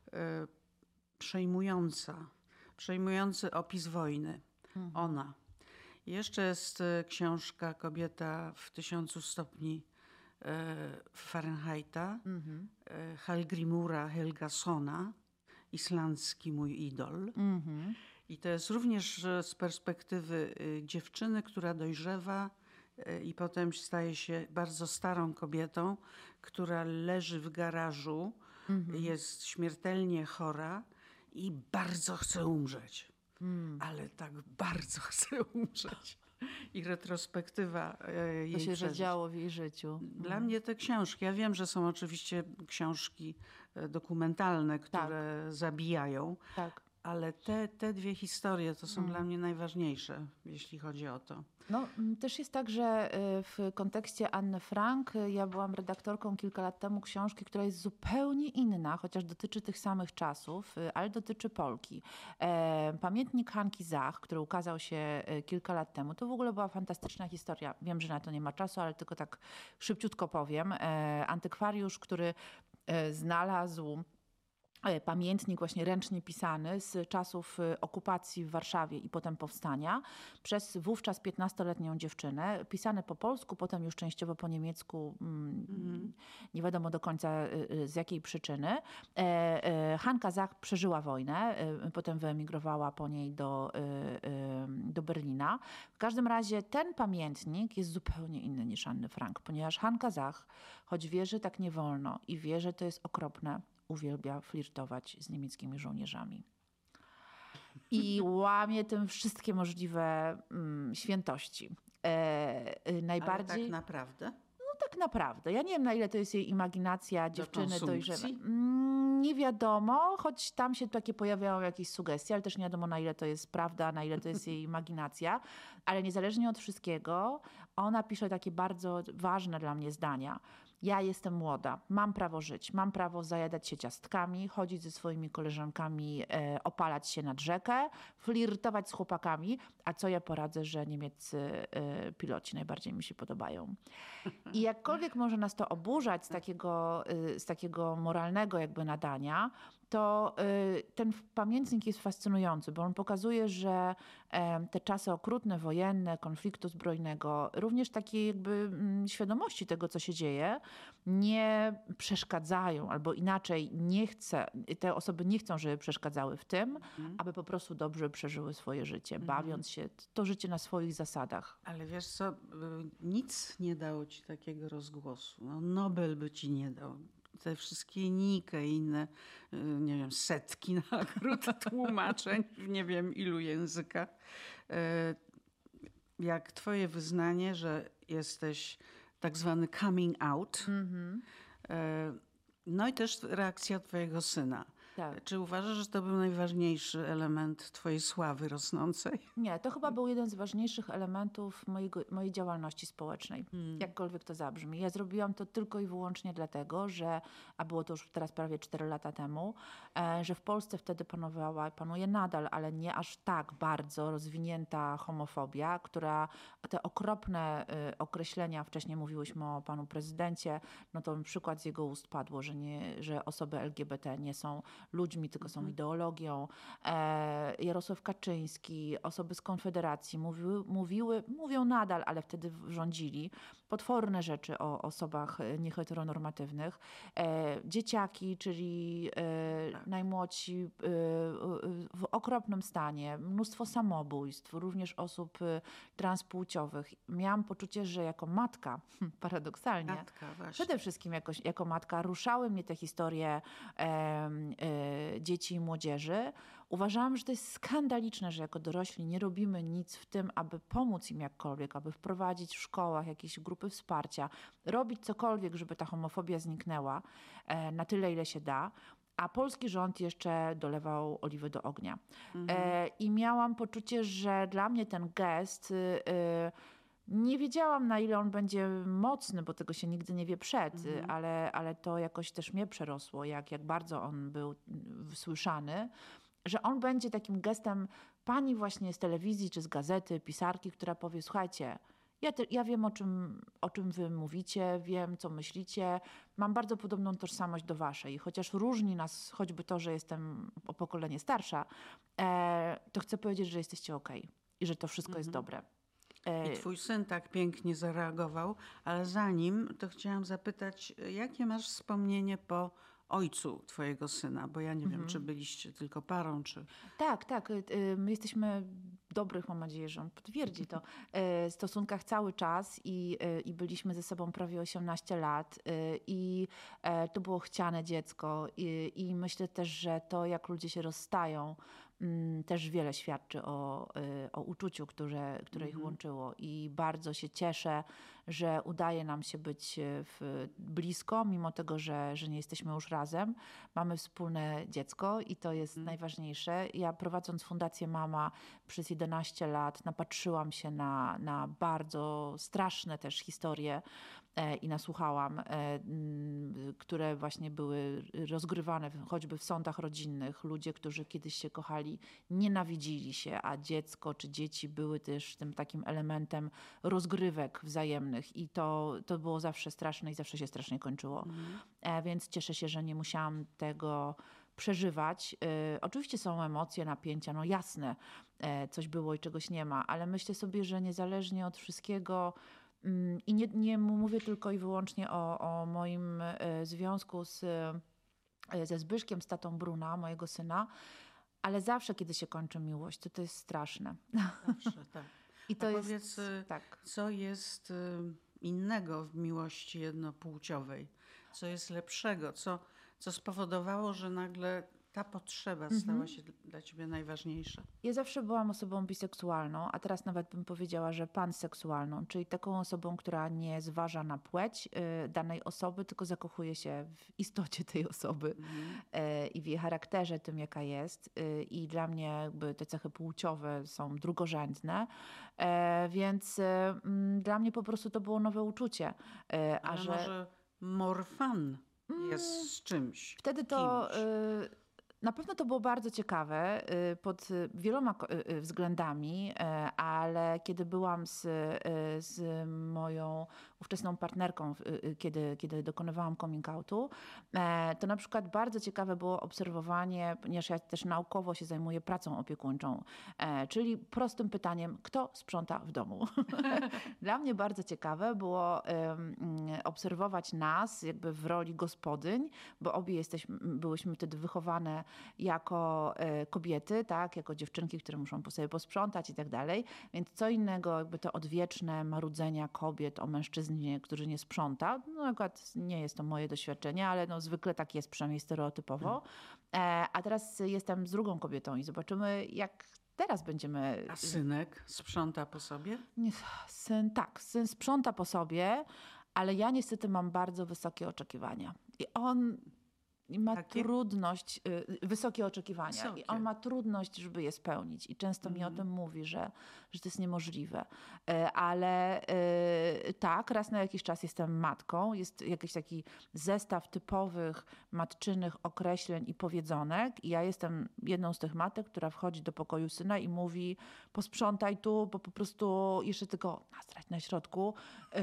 A: przejmująca. Przejmujący opis wojny. Mhm. Ona. Jeszcze jest książka Kobieta w tysiącu stopni Fahrenheita, mm-hmm. Hallgrímura Helgasona, islandzki mój idol. Mm-hmm. I to jest również z perspektywy dziewczyny, która dojrzewa i potem staje się bardzo starą kobietą, która leży w garażu, mm-hmm. jest śmiertelnie chora i bardzo chce umrzeć. Hmm. Ale tak bardzo chcę umrzeć. I retrospektywa jej
B: To się
A: przeżyć.
B: zadziało w jej życiu.
A: Dla
B: hmm.
A: mnie te książki, ja wiem, że są oczywiście książki dokumentalne, które tak. zabijają, tak. Ale te, te dwie historie to są
B: Mm.
A: dla mnie najważniejsze, jeśli chodzi o to.
B: No, m, też jest tak, że y, w kontekście Anny Frank y, ja byłam redaktorką kilka lat temu książki, która jest zupełnie inna, chociaż dotyczy tych samych czasów, y, ale dotyczy Polki. E, Pamiętnik Hanki Zach, który ukazał się y, kilka lat temu, to w ogóle była fantastyczna historia. Wiem, że na to nie ma czasu, ale tylko tak szybciutko powiem. E, Antykwariusz, który e, znalazł e, pamiętnik właśnie ręcznie pisany z czasów e, okupacji w Warszawie i potem powstania przez wówczas piętnastoletnią dziewczynę. Pisane po polsku, potem już częściowo po niemiecku, mm,
A: Mhm.
B: nie wiadomo do końca e, e, z jakiej przyczyny. E, e, Hanka Zach przeżyła wojnę, e, potem wyemigrowała po niej do, e, e, do Berlina. W każdym razie ten pamiętnik jest zupełnie inny niż Anny Frank, ponieważ Hanka Zach, choć wie, że tak nie wolno i wie, że to jest okropne, uwielbia flirtować z niemieckimi żołnierzami. I łamie tym wszystkie możliwe mm, świętości. E, e,
A: Ale
B: najbardziej...
A: tak naprawdę?
B: No tak naprawdę. Ja nie wiem, na ile to jest jej imaginacja dziewczyny dojrzewa.
A: konsumpcji?
B: Mm, nie wiadomo, choć tam się takie pojawiają jakieś sugestie, ale też nie wiadomo, na ile to jest prawda, na ile to jest jej imaginacja. Ale niezależnie od wszystkiego, ona pisze takie bardzo ważne dla mnie zdania. Ja jestem młoda, mam prawo żyć, mam prawo zajadać się ciastkami, chodzić ze swoimi koleżankami, e, opalać się nad rzekę, flirtować z chłopakami, a co ja poradzę, że niemieccy e, piloci najbardziej mi się podobają. I jakkolwiek może nas to oburzać z takiego, y, z takiego moralnego jakby nadania, to y, ten pamiętnik jest fascynujący, bo on pokazuje, że em, te czasy okrutne, wojenne, konfliktu zbrojnego, również takiej jakby mm, świadomości tego, co się dzieje, nie przeszkadzają, albo inaczej nie chce, te osoby nie chcą, żeby przeszkadzały w tym,
A: Mhm.
B: aby po prostu dobrze przeżyły swoje życie,
A: Mhm.
B: bawiąc się to życie na swoich zasadach.
A: Ale wiesz co, y, nic nie dało ci takiego rozgłosu. No, Nobel by ci nie dał. Te wszystkie Nike i inne, y, nie wiem, setki nagród, tłumaczeń w nie wiem ilu językach. Y, Jak twoje wyznanie, że jesteś tak zwany coming out.
B: Mhm.
A: Y, No i też reakcja twojego syna.
B: Tak.
A: Czy uważasz, że to był najważniejszy element twojej sławy rosnącej?
B: Nie, to chyba był jeden z ważniejszych elementów mojego, mojej działalności społecznej,
A: Hmm.
B: jakkolwiek to zabrzmi. Ja zrobiłam to tylko i wyłącznie dlatego, że, a było to już teraz prawie cztery lata temu, e, że w Polsce wtedy panowała, panuje nadal, ale nie aż tak bardzo rozwinięta homofobia, która te okropne e, określenia, wcześniej mówiłyśmy o panu prezydencie, no to przykład z jego ust padło, że, nie, że osoby L G B T nie są ludźmi, tylko są
A: Mhm.
B: ideologią. E, Jarosław Kaczyński, osoby z Konfederacji mówiły, mówiły, mówią nadal, ale wtedy rządzili, potworne rzeczy o osobach e, nieheteronormatywnych. E, dzieciaki, czyli e,
A: Tak.
B: najmłodsi e, w okropnym stanie, mnóstwo samobójstw, również osób e, transpłciowych. Miałam poczucie, że jako matka, paradoksalnie,
A: Matka, właśnie.
B: przede wszystkim jako, jako matka ruszały mnie te historie e, e, dzieci i młodzieży. Uważałam, że to jest skandaliczne, że jako dorośli nie robimy nic w tym, aby pomóc im jakkolwiek, aby wprowadzić w szkołach jakieś grupy wsparcia, robić cokolwiek, żeby ta homofobia zniknęła e, na tyle, ile się da. A polski rząd jeszcze dolewał oliwy do ognia.
A: Mhm.
B: E, I miałam poczucie, że dla mnie ten gest... Y, y, nie wiedziałam, na ile on będzie mocny, bo tego się nigdy nie wie przed,
A: Mhm.
B: ale, ale to jakoś też mnie przerosło, jak, jak bardzo on był mm, słyszany, że on będzie takim gestem pani właśnie z telewizji czy z gazety, pisarki, która powie, słuchajcie, ja, te, ja wiem, o czym, o czym wy mówicie, wiem, co myślicie, mam bardzo podobną tożsamość do waszej. Chociaż różni nas choćby to, że jestem o pokolenie starsza, e, to chcę powiedzieć, że jesteście okej i że to wszystko jest
A: Mhm.
B: dobre.
A: I twój syn tak pięknie zareagował, ale zanim to chciałam zapytać, jakie masz wspomnienie po ojcu twojego syna? Bo ja nie wiem,
B: Mhm.
A: czy byliście tylko parą, czy...
B: Tak, tak. y, y, My jesteśmy w dobrych, mam nadzieję, że on potwierdzi to, y, stosunkach cały czas i, y, i byliśmy ze sobą prawie osiemnaście lat y, i e, to było chciane dziecko i, i myślę też, że to jak ludzie się rozstają, też wiele świadczy o, o uczuciu, które, które ich łączyło. I bardzo się cieszę, że udaje nam się być w, blisko, mimo tego, że, że nie jesteśmy już razem. Mamy wspólne dziecko i to jest mm. najważniejsze. Ja prowadząc Fundację Mama przez jedenaście lat napatrzyłam się na, na bardzo straszne też historie i nasłuchałam, które właśnie były rozgrywane choćby w sądach rodzinnych. Ludzie, którzy kiedyś się kochali, nienawidzili się, a dziecko czy dzieci były też tym takim elementem rozgrywek wzajemnych i to, to było zawsze straszne i zawsze się strasznie kończyło. Mhm. Więc cieszę się, że nie musiałam tego przeżywać. Oczywiście są emocje, napięcia, no jasne, coś było i czegoś nie ma, ale myślę sobie, że niezależnie od wszystkiego. I nie, nie mówię tylko i wyłącznie o, o moim związku z, ze Zbyszkiem, z tatą Bruna, mojego syna, ale zawsze, kiedy się kończy miłość, to to jest straszne.
A: Zawsze, tak.
B: I to
A: A
B: jest,
A: powiedz,
B: tak.
A: co jest innego w miłości jednopłciowej? Co jest lepszego? Co, co spowodowało, że nagle ta potrzeba stała mhm. się dla ciebie najważniejsza?
B: Ja zawsze byłam osobą biseksualną, a teraz nawet bym powiedziała, że panseksualną, czyli taką osobą, która nie zważa na płeć y, danej osoby, tylko zakochuje się w istocie tej osoby mhm. y, i w jej charakterze, tym jaka jest. Y, I dla mnie jakby te cechy płciowe są drugorzędne, y, więc y, y, dla mnie po prostu to było nowe uczucie.
A: Y, a Ale że... może morfan jest z czymś?
B: Wtedy to... Y, Na pewno to było bardzo ciekawe pod wieloma względami, ale kiedy byłam z, z moją ówczesną partnerką, kiedy, kiedy dokonywałam coming outu, to na przykład bardzo ciekawe było obserwowanie, ponieważ ja też naukowo się zajmuję pracą opiekuńczą, czyli prostym pytaniem, kto sprząta w domu? Dla mnie bardzo ciekawe było obserwować nas jakby w roli gospodyń, bo obie jesteśmy, byłyśmy wtedy wychowane jako kobiety, tak, jako dziewczynki, które muszą po sobie posprzątać i tak dalej. Więc co innego jakby to odwieczne marudzenia kobiet o mężczyznie, który nie sprząta. No akurat nie jest to moje doświadczenie, ale no zwykle tak jest, przynajmniej stereotypowo. Hmm. A teraz jestem z drugą kobietą i zobaczymy, jak teraz będziemy...
A: A synek sprząta po sobie?
B: Nie, syn, tak, syn sprząta po sobie, ale ja niestety mam bardzo wysokie oczekiwania. I on... I ma Takie? trudność, y, wysokie oczekiwania wysokie. I on ma trudność, żeby je spełnić i często mm. mi o tym mówi, że, że to jest niemożliwe. Y, ale y, tak, raz na jakiś czas jestem matką, jest jakiś taki zestaw typowych matczynych określeń i powiedzonek i ja jestem jedną z tych matek, która wchodzi do pokoju syna i mówi posprzątaj tu, bo po prostu jeszcze tylko nastrać na środku.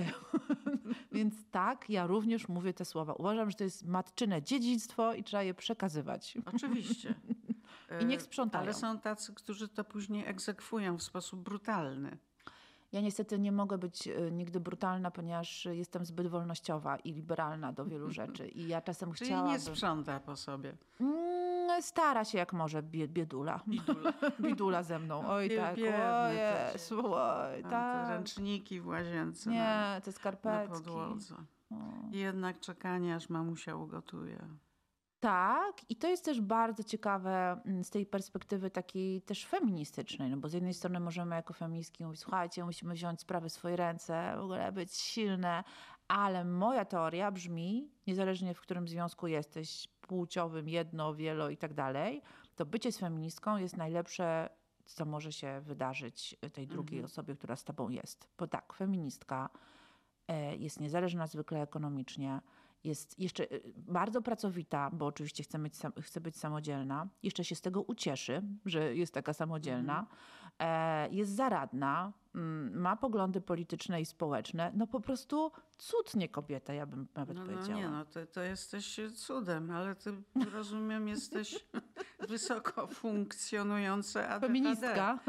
B: Więc tak, ja również mówię te słowa. Uważam, że to jest matczyne dziedzictwo i trzeba je przekazywać.
A: Oczywiście.
B: I niech sprzątają.
A: Ale są tacy, którzy to później egzekwują w sposób brutalny.
B: Ja niestety nie mogę być nigdy brutalna, ponieważ jestem zbyt wolnościowa i liberalna do wielu rzeczy. I ja czasem
A: Czyli
B: chciałabym...
A: nie sprząta po sobie.
B: Mm, stara się jak może, biedula.
A: Bidula.
B: Bidula ze mną. Oj tak, oj, oj, tak.
A: Ręczniki w łazience.
B: Nie,
A: na,
B: te skarpetki.
A: Na podłodze. I jednak czekanie, aż mamusia ugotuje.
B: Tak, i to jest też bardzo ciekawe z tej perspektywy takiej też feministycznej, no bo z jednej strony możemy jako feministki mówić, słuchajcie, musimy wziąć sprawy w swoje ręce, w ogóle być silne, ale moja teoria brzmi, niezależnie w którym związku jesteś, płciowym, jedno, wielo i tak dalej, to bycie z feministką jest najlepsze, co może się wydarzyć tej drugiej mhm. osobie, która z tobą jest. Bo tak, feministka jest niezależna zwykle ekonomicznie, jest jeszcze bardzo pracowita, bo oczywiście chce, mieć, chce być samodzielna, jeszcze się z tego ucieszy, że jest taka samodzielna, mm. jest zaradna, ma poglądy polityczne i społeczne, no po prostu cudnie kobieta, ja bym nawet
A: no,
B: powiedziała.
A: No nie, no to, to jesteś cudem, ale ty, rozumiem, jesteś wysoko funkcjonująca A D H D.
B: Feministka.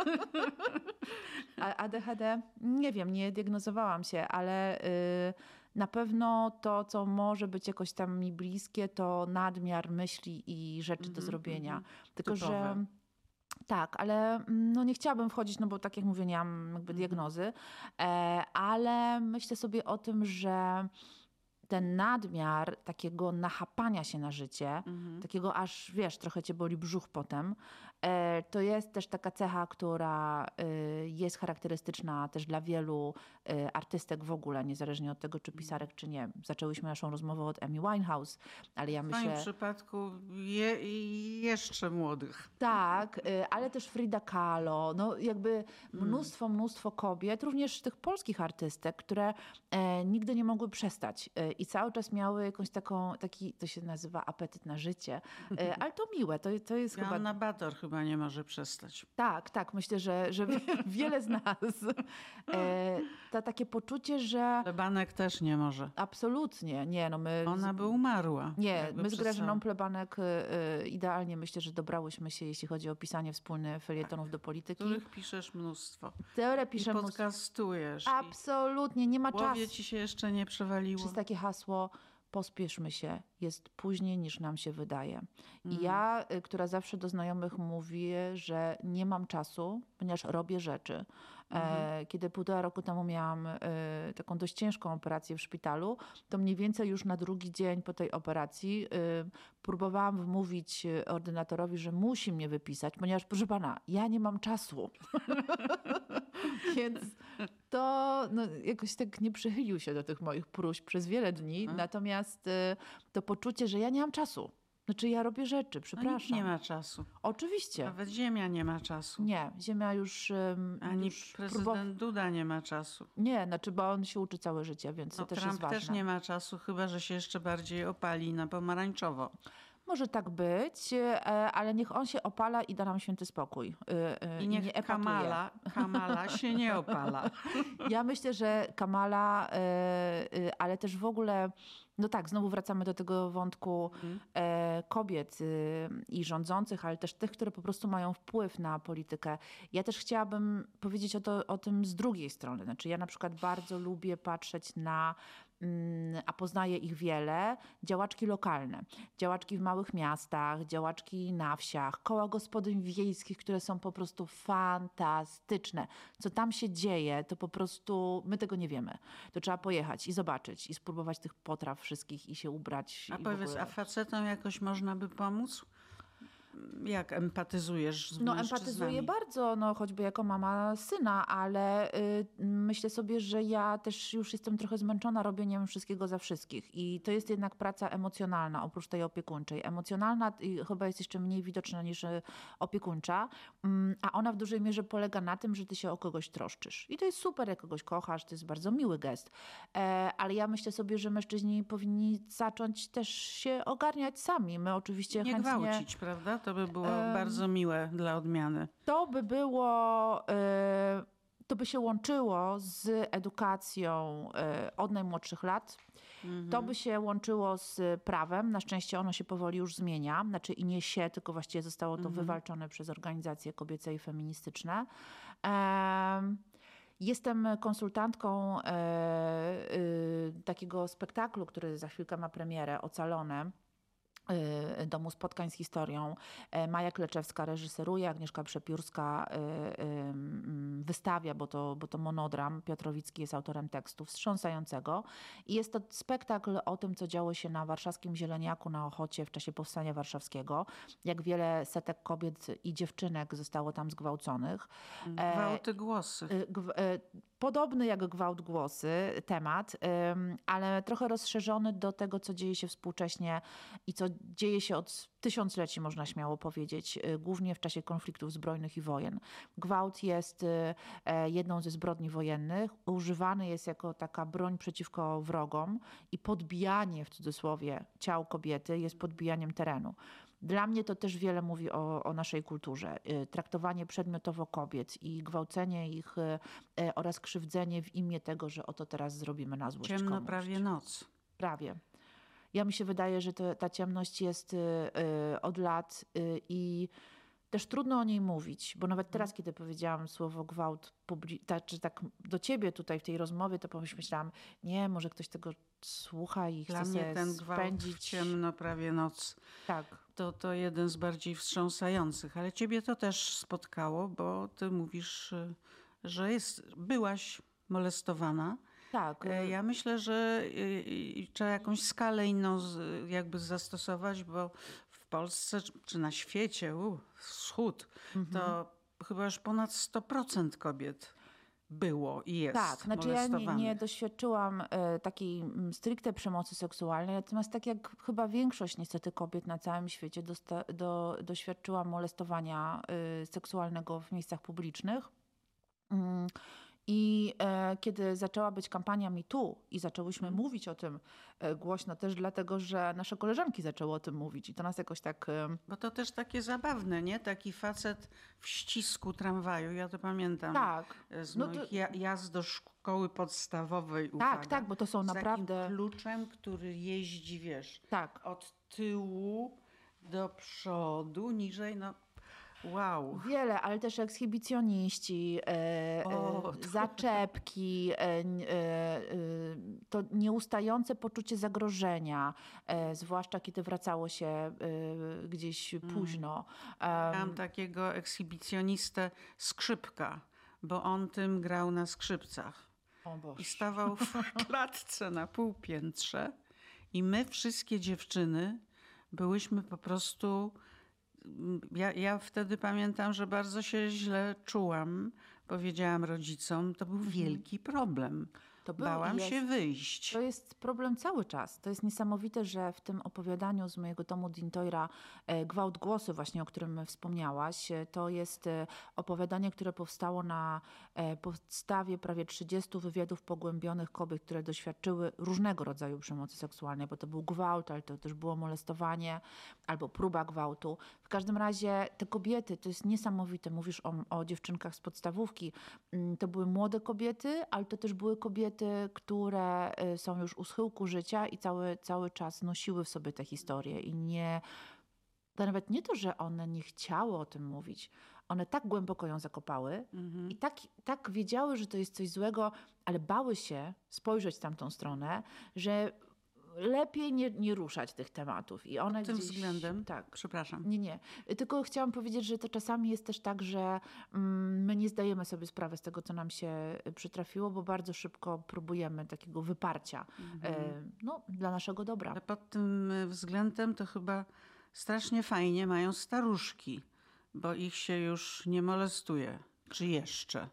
B: A A D H D, nie wiem, nie diagnozowałam się, ale... Yy, na pewno to, co może być jakoś tam mi bliskie, to nadmiar myśli i rzeczy mm-hmm, do zrobienia. Mm-hmm. Tylko, Typowe. że tak, ale no nie chciałabym wchodzić, no bo tak jak mówię, nie mam jakby mm-hmm. diagnozy, e, ale myślę sobie o tym, że ten nadmiar takiego nachapania się na życie,
A: Mhm.
B: takiego aż, wiesz, trochę cię boli brzuch potem, e, to jest też taka cecha, która e, jest charakterystyczna też dla wielu e, artystek w ogóle, niezależnie od tego, czy pisarek, czy nie. Zaczęłyśmy naszą rozmowę od Amy Winehouse, ale ja
A: W moim
B: myślę...
A: przypadku je, jeszcze młodych.
B: Tak, y, ale też Frida Kahlo, no jakby mnóstwo, mnóstwo kobiet, również tych polskich artystek, które e, nigdy nie mogły przestać e, i cały czas miały jakąś taką, taki, to się nazywa apetyt na życie, e, ale to miłe, to, to jest chyba...
A: Joanna Bator chyba nie może przestać.
B: Tak, tak, myślę, że, że wie- wiele z nas. E, to takie poczucie, że
A: Plebanek też nie może.
B: absolutnie, nie, no my...
A: Ona by umarła.
B: Nie,
A: jakby
B: my z
A: przestała.
B: Grażyną Plebanek y, y, idealnie myślę, że dobrałyśmy się, jeśli chodzi o pisanie wspólne felietonów do polityki.
A: Których piszesz mnóstwo.
B: Teorię
A: I
B: piszę mnóstwo.
A: podcastujesz.
B: Absolutnie, nie ma
A: I głowie
B: czasu.
A: ci się jeszcze nie przewaliło.
B: Przez takie hasło pospieszmy się, jest później niż nam się wydaje. I
A: Mm.
B: ja, y, która zawsze do znajomych mówię, że nie mam czasu, ponieważ robię rzeczy. E, kiedy półtora roku temu miałam e, taką dość ciężką operację w szpitalu, to mniej więcej już na drugi dzień po tej operacji e, próbowałam wmówić ordynatorowi, że musi mnie wypisać, ponieważ, proszę pana, ja nie mam czasu. Więc to no, jakoś tak nie przychylił się do tych moich próśb przez wiele dni.
A: A?
B: Natomiast e, to poczucie, że ja nie mam czasu. Znaczy ja robię rzeczy,
A: No nikt
B: przepraszam.
A: nie ma czasu.
B: Oczywiście.
A: Nawet Ziemia nie ma czasu.
B: Nie, Ziemia już... em,
A: Ani
B: już
A: prezydent
B: próbow-
A: Duda nie ma czasu.
B: Nie, znaczy, bo on się uczy całe życie, więc
A: No,
B: to też
A: Trump
B: jest ważne.
A: też nie ma czasu, chyba że się jeszcze bardziej opali na pomarańczowo.
B: Może tak być, e, ale niech on się opala i da nam święty spokój. e, e,
A: I niech
B: nie epatuje.
A: Kamala, Kamala się nie opala.
B: Ja myślę, że Kamala, e, e, ale też w ogóle, no tak, znowu wracamy do tego wątku
A: Mhm.
B: e, kobiet e, i rządzących, ale też tych, które po prostu mają wpływ na politykę. Ja też chciałabym powiedzieć o, to, o tym z drugiej strony. Znaczy ja na przykład bardzo lubię patrzeć na, mm, a poznaję ich wiele, działaczki lokalne. Działaczki w małych miastach, działaczki na wsiach, koła gospodyń wiejskich, które są po prostu fantastyczne. Co tam się dzieje, to po prostu my tego nie wiemy. To trzeba pojechać i zobaczyć i spróbować tych potraw wszystkich i się ubrać.
A: A
B: i w
A: powiedz,
B: ogóle...
A: a facetom jakoś można by pomóc? Jak empatyzujesz z
B: No
A: mężczyznami?
B: empatyzuję bardzo, no choćby jako mama syna, ale y, myślę sobie, że ja też już jestem trochę zmęczona robieniem wszystkiego za wszystkich i to jest jednak praca emocjonalna, oprócz tej opiekuńczej. Emocjonalna i chyba jest jeszcze mniej widoczna niż y, opiekuńcza, mm, a ona w dużej mierze polega na tym, że ty się o kogoś troszczysz. I to jest super, jak kogoś kochasz, to jest bardzo miły gest, e, ale ja myślę sobie, że mężczyźni powinni zacząć też się ogarniać sami. My oczywiście
A: Nie
B: chętnie...
A: gwałcić, prawda? To by było
B: Em,
A: bardzo miłe dla odmiany.
B: To by było, e, to by się łączyło z edukacją e, od najmłodszych lat.
A: Mhm.
B: To by się łączyło z prawem. Na szczęście ono się powoli już zmienia. Znaczy i nie się, tylko właściwie zostało to
A: Mhm.
B: wywalczone przez organizacje kobiece i feministyczne. Em, Jestem konsultantką e, y, takiego spektaklu, który za chwilkę ma premierę, Ocalone. y, Domu Spotkań z Historią. E, Maja Kleczewska reżyseruje, Agnieszka Przepiórska y, y, mm, wystawia, bo to, bo to monodram. Piotr Owicki jest autorem tekstu wstrząsającego. I jest to spektakl o tym, co działo się na warszawskim Zieleniaku na Ochocie w czasie Powstania Warszawskiego. Jak wiele setek kobiet i dziewczynek zostało tam zgwałconych.
A: Gwałty głosy.
B: Y, gw- y, Podobny jak gwałt głosy temat, ym, ale trochę rozszerzony do tego, co dzieje się współcześnie i co dzieje się od tysiącleci, można śmiało powiedzieć, y, głównie w czasie konfliktów zbrojnych i wojen. Gwałt jest y, e, jedną ze zbrodni wojennych, używany jest jako taka broń przeciwko wrogom i podbijanie, w cudzysłowie, ciał kobiety jest podbijaniem terenu. Dla mnie to też wiele mówi o, o naszej kulturze. Y, Traktowanie przedmiotowo kobiet i gwałcenie ich y, y, oraz krzywdzenie w imię tego, że oto teraz zrobimy na złość
A: Ciemno
B: komuś.
A: prawie noc.
B: Prawie. Ja mi się wydaje, że to, ta ciemność jest y, y, od lat y, i też trudno o niej mówić, bo nawet teraz, kiedy powiedziałam słowo gwałt, publi- ta, czy tak do ciebie tutaj w tej rozmowie, to pomyślałam, nie, może ktoś tego słucha i
A: Dla
B: chce
A: mnie
B: sobie
A: ten gwałt w
B: spędzić.
A: ciemno prawie noc
B: Tak.
A: to, to jeden z bardziej wstrząsających. Ale ciebie to też spotkało, bo ty mówisz, y, że jest, byłaś molestowana.
B: Tak.
A: E, Ja myślę, że y, y, trzeba jakąś skalę inną z- jakby zastosować, bo w Polsce czy czy na świecie, u, wschód, to chyba już ponad sto procent kobiet było i jest
B: Tak, znaczy ja nie, nie
A: molestowanych.
B: doświadczyłam e, takiej mm, stricte przemocy seksualnej, natomiast tak jak chyba większość niestety kobiet na całym świecie dosta, do, doświadczyła molestowania e, seksualnego w miejscach publicznych. Mm, I e, kiedy zaczęła być kampania MeToo i zaczęłyśmy mówić o tym e, głośno też dlatego, że nasze koleżanki zaczęły o tym mówić i to nas jakoś tak... E,
A: Bo to też takie zabawne, nie? Taki facet w ścisku tramwaju, ja to pamiętam
B: tak,
A: e, z
B: no to,
A: moich ja- jazd do szkoły podstawowej.
B: tak,
A: Uwaga,
B: tak, bo to są
A: z
B: naprawdę...
A: takim kluczem, który jeździ, wiesz,
B: Tak.
A: od tyłu do przodu, niżej, no wow.
B: Wiele, ale też ekshibicjoniści, e, e,
A: O, to-
B: zaczepki, e, n- e, e, to nieustające poczucie zagrożenia, e, zwłaszcza kiedy wracało się e, gdzieś późno. Em,
A: Miałam takiego ekshibicjonistę skrzypka, bo on tym grał na skrzypcach.
B: o Boże.
A: I stawał w klatce na półpiętrze i my wszystkie dziewczyny byłyśmy po prostu... Ja, ja wtedy pamiętam, że bardzo się źle czułam. Powiedziałam rodzicom, to był wielki problem.
B: To był i
A: Bałam
B: jest.
A: się wyjść.
B: To jest problem cały czas. To jest niesamowite, że w tym opowiadaniu z mojego tomu Dintoira e, Gwałt głosu, właśnie o którym wspomniałaś, e, to jest e, opowiadanie, które powstało na e, podstawie prawie trzydziestu wywiadów pogłębionych kobiet, które doświadczyły różnego rodzaju przemocy seksualnej, bo to był gwałt, ale to też było molestowanie albo próba gwałtu. W każdym razie te kobiety, to jest niesamowite, mówisz o, o dziewczynkach z podstawówki, Mm, to były młode kobiety, ale to też były kobiety, które y, są już u schyłku życia i cały, cały czas nosiły w sobie tę historię i nie, to nawet nie to, że one nie chciały o tym mówić. One tak głęboko ją zakopały i tak, tak wiedziały, że to jest coś złego, ale bały się spojrzeć w tamtą stronę, że lepiej nie, nie ruszać tych tematów. I one
A: Pod tym
B: gdzieś,
A: względem,
B: tak.
A: przepraszam.
B: Nie, nie. Tylko chciałam powiedzieć, że to czasami jest też tak, że mm, my nie zdajemy sobie sprawy z tego, co nam się przytrafiło, bo bardzo szybko próbujemy takiego wyparcia e, no, dla naszego dobra.
A: Ale pod tym względem to chyba strasznie fajnie mają staruszki, bo ich się już nie molestuje. Czy jeszcze?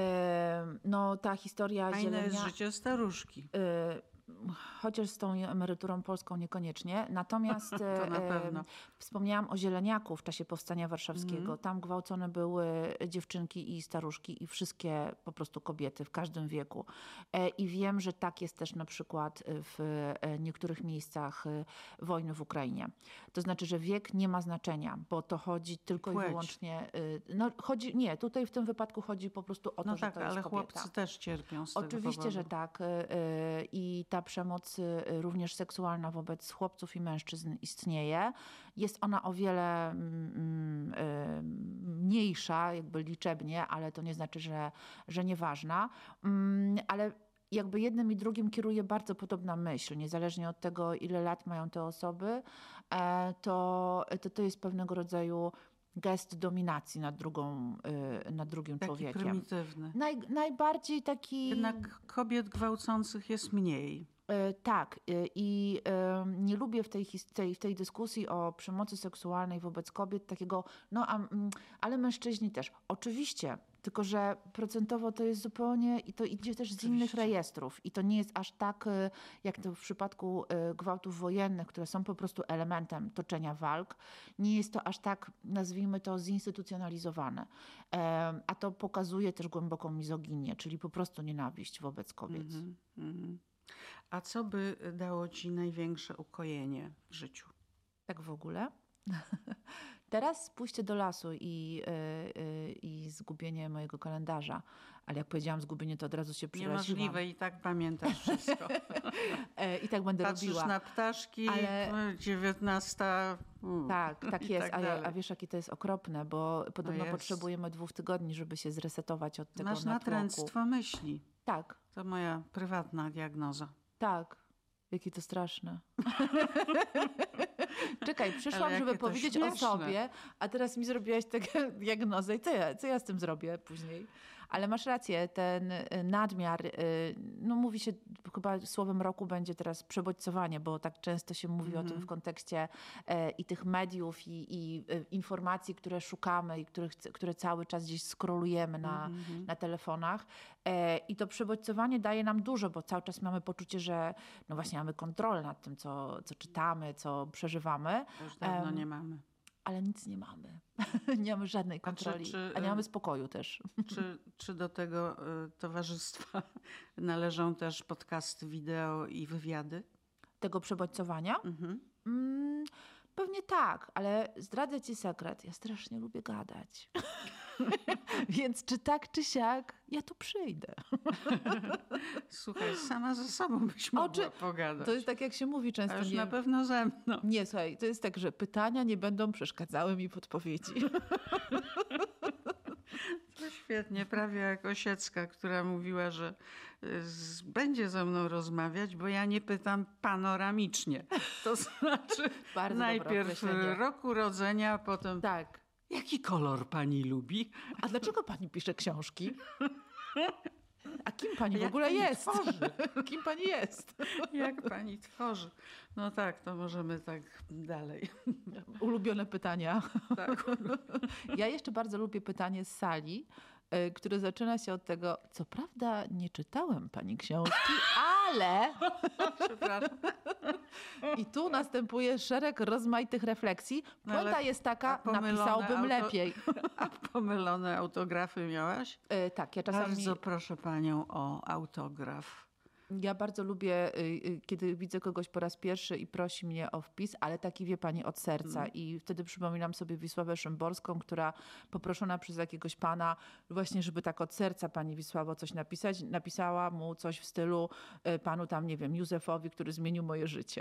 B: E, no ta historia
A: Fajne
B: zielenia...
A: jest życie staruszki.
B: e, Chociaż z tą emeryturą polską niekoniecznie. Natomiast
A: To na
B: e,
A: pewno.
B: wspomniałam o Zieleniaku w czasie Powstania Warszawskiego. Tam gwałcone były dziewczynki i staruszki i wszystkie po prostu kobiety w każdym wieku. E, I wiem, że tak jest też na przykład w e, niektórych miejscach e, wojny w Ukrainie. To znaczy, że wiek nie ma znaczenia, bo to chodzi tylko i
A: Płeć.
B: wyłącznie... e, No chodzi, nie, tutaj w tym wypadku chodzi po prostu o to,
A: No
B: że
A: tak,
B: to jest
A: ale
B: kobieta.
A: chłopcy też cierpią z tego
B: Oczywiście,
A: powodu.
B: że tak. y, y, I ta przemoc y, również seksualna wobec chłopców i mężczyzn istnieje. Jest ona o wiele mm, y, mniejsza, jakby liczebnie, ale to nie znaczy, że, że nieważna. Mm, Ale jakby jednym i drugim kieruje bardzo podobna myśl, niezależnie od tego, ile lat mają te osoby, e, to to, to jest pewnego rodzaju gest dominacji nad, drugą, y, nad drugim
A: Taki
B: człowiekiem.
A: prymitywny.
B: Naj, najbardziej taki...
A: Jednak kobiet gwałcących jest mniej.
B: E, Tak, e, i e, nie lubię w tej, his- tej, w tej dyskusji o przemocy seksualnej wobec kobiet takiego, no a, mm, ale mężczyźni też. Oczywiście, tylko że procentowo to jest zupełnie, i to idzie też z innych
A: Oczywiście.
B: rejestrów. I to nie jest aż tak, e, jak to w przypadku e, gwałtów wojennych, które są po prostu elementem toczenia walk. Nie jest to aż tak, nazwijmy to, zinstytucjonalizowane. E, A to pokazuje też głęboką mizoginię, czyli po prostu nienawiść wobec kobiet.
A: Mhm, mhm. A co by dało ci największe ukojenie w życiu?
B: Tak w ogóle. Teraz pójście do lasu i, y, y, i zgubienie mojego kalendarza. Ale jak powiedziałam zgubienie, to od razu się przeraziłam.
A: Niemożliwe, i tak pamiętasz wszystko.
B: E, I tak będę
A: Patrzysz
B: robiła.
A: na ptaszki,
B: Ale-
A: dziewiętnasta. mm,
B: Tak, tak
A: i
B: jest.
A: tak
B: a, ja,
A: dalej.
B: a wiesz, jakie to jest okropne, bo podobno
A: jest.
B: potrzebujemy dwóch tygodni, żeby się zresetować od tego
A: Masz
B: natłoku.
A: natręctwo myśli.
B: Tak,
A: To moja prywatna diagnoza.
B: tak. Jakie to straszne. Czekaj, przyszłam,
A: Ale
B: żeby
A: jakie to
B: powiedzieć
A: śmieszne.
B: o sobie, a teraz mi zrobiłaś taką diagnozę i co ja, co ja z tym zrobię później? Ale masz rację, ten y, nadmiar, y, no mówi się, chyba słowem roku będzie teraz przebodźcowanie, bo tak często się mówi
A: Mhm.
B: o tym w kontekście e, i tych mediów, i, i y, informacji, które szukamy i których, które cały czas gdzieś scrollujemy na,
A: Mhm.
B: na telefonach. E, I to przebodźcowanie daje nam dużo, bo cały czas mamy poczucie, że no właśnie mamy kontrolę nad tym, co, co czytamy, co przeżywamy,
A: To już dawno
B: Em,
A: nie mamy.
B: ale nic nie mamy. Nie mamy żadnej kontroli,
A: czy,
B: a nie
A: y,
B: mamy spokoju też.
A: Czy, czy do tego y, towarzystwa należą też podcasty wideo i wywiady?
B: Tego przebodźcowania?
A: Mhm.
B: Mm, pewnie tak, ale zdradzę ci sekret. Ja strasznie lubię gadać. Więc czy tak, czy siak, ja tu przyjdę.
A: Słuchaj, sama ze sobą byś mogła
B: Oczy-
A: pogadać.
B: To jest tak, jak się mówi
A: A
B: często.
A: już
B: Nie,
A: na pewno ze mną.
B: nie, słuchaj, to jest tak, że pytania nie będą przeszkadzały mi w odpowiedzi.
A: To świetnie, prawie jak Osiecka, która mówiła, że y, z, będzie ze mną rozmawiać, bo ja nie pytam panoramicznie. To znaczy
B: Bardzo dobre
A: najpierw
B: określenie.
A: rok urodzenia, a potem
B: Tak.
A: jaki kolor pani lubi?
B: A dlaczego pani pisze książki? A kim pani w
A: Jak
B: ogóle
A: pani
B: jest?
A: tworzy?
B: Kim pani jest?
A: Jak pani tworzy? No tak, to możemy tak dalej.
B: Ulubione pytania.
A: Tak.
B: Ja jeszcze bardzo lubię pytanie z sali, y, które zaczyna się od tego, co prawda nie czytałem pani książki, ale...
A: Przepraszam.
B: I tu następuje szereg rozmaitych refleksji.
A: No ale-
B: Puenta jest
A: a
B: taka,
A: pomylone
B: napisałbym
A: auto-
B: lepiej.
A: A pomylone autografy miałaś?
B: Y, tak, ja czasami...
A: Bardzo proszę panią o autograf.
B: Ja bardzo lubię, y, y, kiedy widzę kogoś po raz pierwszy i prosi mnie o wpis, ale taki, wie pani, od serca.
A: Mm.
B: I wtedy przypominam sobie Wisławę Szymborską, która poproszona przez jakiegoś pana, właśnie żeby tak od serca pani Wisławo coś napisać, napisała mu coś w stylu y, panu tam, nie wiem, Józefowi, który zmienił moje życie.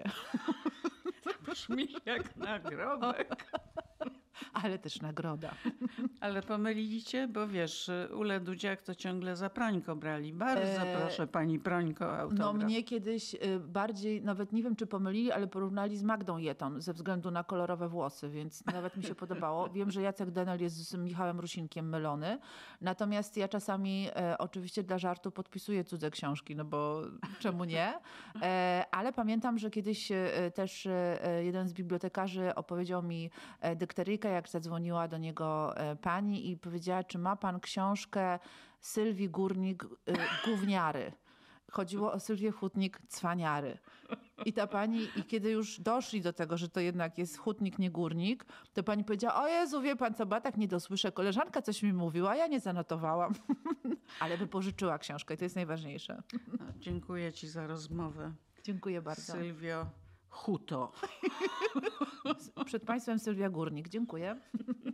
A: Brzmi jak nagrobek.
B: Ale też nagroda.
A: Ale pomyliliście, bo wiesz, Ule Dudziak to ciągle za Prońko brali. Bardzo
B: Eee,
A: proszę pani Prońko o autograf.
B: No mnie kiedyś y, bardziej, nawet nie wiem czy pomylili, ale porównali z Magdą Jeton ze względu na kolorowe włosy, więc nawet mi się podobało. Wiem, że Jacek Denel jest z Michałem Rusinkiem mylony, natomiast ja czasami e, oczywiście dla żartu podpisuję cudze książki, no bo czemu nie? E, ale pamiętam, że kiedyś e, też e, jeden z bibliotekarzy opowiedział mi e, dykteryjkę, jak zadzwoniła do niego e, pani i powiedziała, czy ma pan książkę Sylwii Górnik e, Gówniary. Chodziło o Sylwię Hutnik Cwaniary. I ta pani, i kiedy już doszli do tego, że to jednak jest hutnik, nie górnik, to pani powiedziała, o Jezu, wie pan co, bo ja tak nie dosłyszę. Koleżanka coś mi mówiła, a ja nie zanotowałam. Ale wypożyczyła książkę i to jest najważniejsze.
A: No, dziękuję ci za rozmowę.
B: Dziękuję bardzo.
A: Sylwio Huto.
B: Przed państwem Sylwia Górnik. Dziękuję.